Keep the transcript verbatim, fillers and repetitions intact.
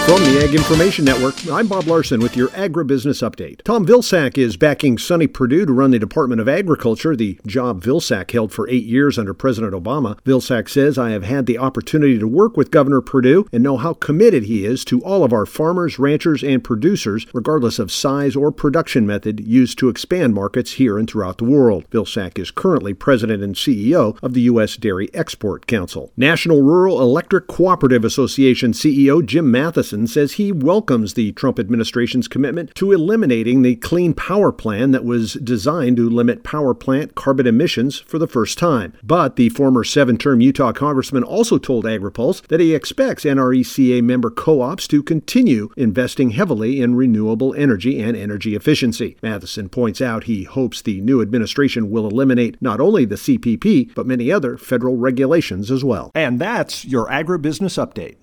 From the Ag Information Network, I'm Bob Larson with your Agribusiness Update. Tom Vilsack is backing Sonny Perdue to run the Department of Agriculture, the job Vilsack held for eight years under President Obama. Vilsack says, I have had the opportunity to work with Governor Perdue and know how committed he is to all of our farmers, ranchers, and producers, regardless of size or production method used to expand markets here and throughout the world. Vilsack is currently president and C E O of the U S Dairy Export Council. National Rural Electric Cooperative Association C E O Jim Matheson says he welcomes the Trump administration's commitment to eliminating the Clean Power Plan that was designed to limit power plant carbon emissions for the first time. But the former seven-term Utah congressman also told AgriPulse that he expects N R E C A member co-ops to continue investing heavily in renewable energy and energy efficiency. Matheson points out he hopes the new administration will eliminate not only the C P P, but many other federal regulations as well. And that's your Agribusiness Update.